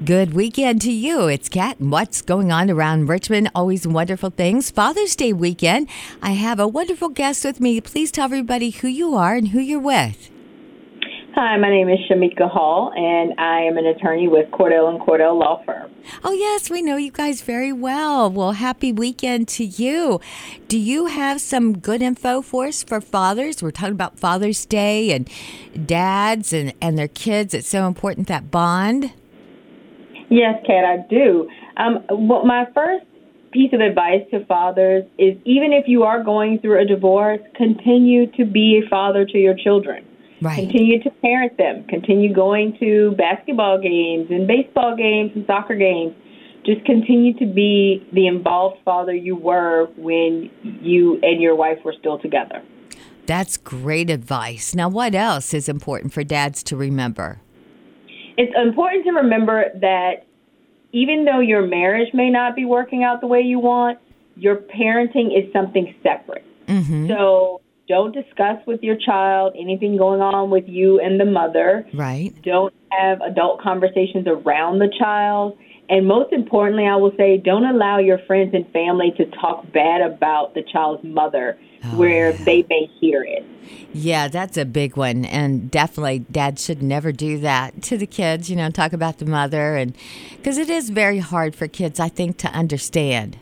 Good weekend to you. It's Kat, and what's going on around Richmond? Always wonderful things. Father's Day weekend. I have a wonderful guest with me. Please tell everybody who you are and who you're with. Hi, my name is Shamika Hall, and I am an attorney with Cordell & Cordell Law Firm. Oh, yes, we know you guys very well. Well, happy weekend to you. Do you have some good info for us for fathers? We're talking about Father's Day and dads and their kids. It's so important, that bond. Yes, Kat, I do. My first piece of advice to fathers is even if you are going through a divorce, continue to be a father to your children. Right. Continue to parent them. Continue going to basketball games and baseball games and soccer games. Just continue to be the involved father you were when you and your wife were still together. That's great advice. Now, what else is important for dads to remember? It's important to remember that even though your marriage may not be working out the way you want, your parenting is something separate. Mm-hmm. So don't discuss with your child anything going on with you and the mother. Right. Don't have adult conversations around the child. And most importantly, I will say, don't allow your friends and family to talk bad about the child's mother where they may hear it. Yeah, that's a big one. And definitely dad should never do that to the kids, talk about the mother. And because it is very hard for kids, I think, to understand,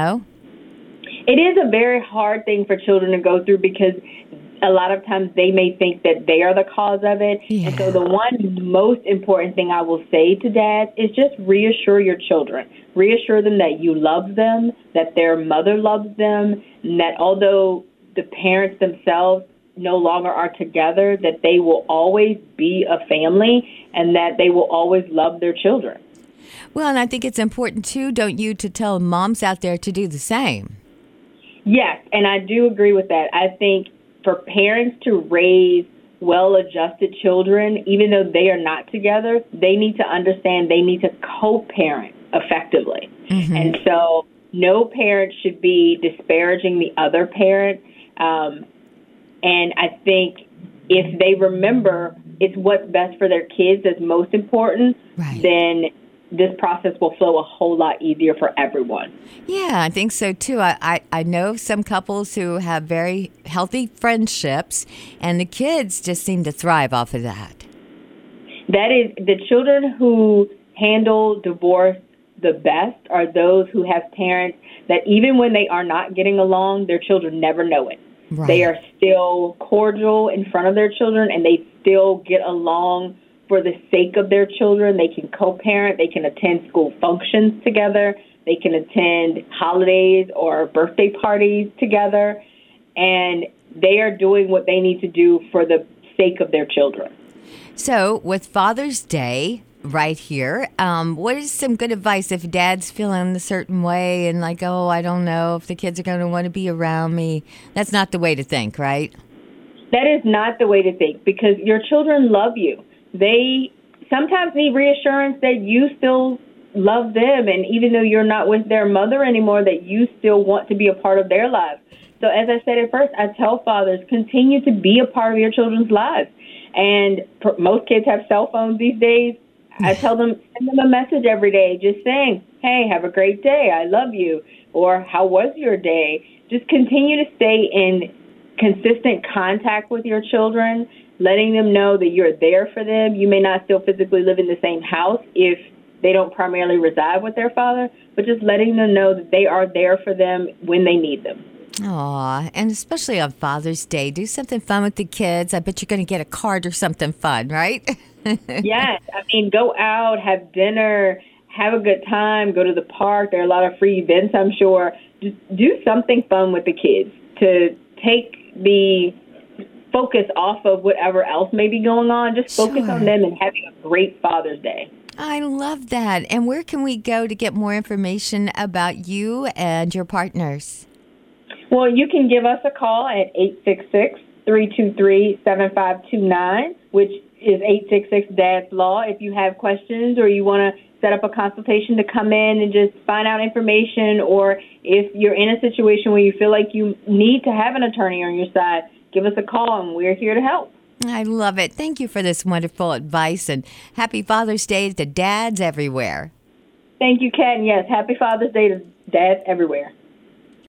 It is a very hard thing for children to go through because a lot of times they may think that they are the cause of it. Yeah. And so the one most important thing I will say to dads is just reassure your children. Reassure them that you love them, that their mother loves them, and that although the parents themselves no longer are together, that they will always be a family and that they will always love their children. Well, and I think it's important, too, don't you, to tell moms out there to do the same. Yes, and I do agree with that. I think for parents to raise well-adjusted children, even though they are not together, they need to understand they need to co-parent effectively. Mm-hmm. And so no parent should be disparaging the other parent. And I think if they remember it's what's best for their kids that's most important, right, then this process will flow a whole lot easier for everyone. Yeah, I think so, too. I know some couples who have very healthy friendships, and the kids just seem to thrive off of that. That is, the children who handle divorce the best are those who have parents that even when they are not getting along, their children never know it. Right. They are still cordial in front of their children, and they still get along for the sake of their children. They can co-parent. They can attend school functions together. They can attend holidays or birthday parties together. And they are doing what they need to do for the sake of their children. So with Father's Day right here, what is some good advice if dad's feeling a certain way and like, oh, I don't know if the kids are going to want to be around me? That's not the way to think, right? That is not the way to think because your children love you. They sometimes need reassurance that you still love them, and even though you're not with their mother anymore, that you still want to be a part of their lives. So as I said at first, I tell fathers, continue to be a part of your children's lives. And most kids have cell phones these days. I tell them, send them a message every day just saying, hey, have a great day, I love you, or how was your day? Just continue to stay in consistent contact with your children, letting them know that you're there for them. You may not still physically live in the same house if they don't primarily reside with their father, but just letting them know that they are there for them when they need them. Aw, and especially on Father's Day, do something fun with the kids. I bet you're going to get a card or something fun, right? Yes. I mean, go out, have dinner, have a good time, go to the park. There are a lot of free events, I'm sure. Just do something fun with the kids to take the focus off of whatever else may be going on. Just focus on them and having a great Father's Day. I love that. And where can we go to get more information about you and your partners? Well, you can give us a call at 866-323-7529, which is 866-DADS-LAW. If you have questions or you want to set up a consultation to come in and just find out information, or if you're in a situation where you feel like you need to have an attorney on your side, give us a call and we're here to help. I love it. Thank you for this wonderful advice, and happy Father's Day to dads everywhere. Thank you, Ken. Yes, happy Father's Day to dads everywhere.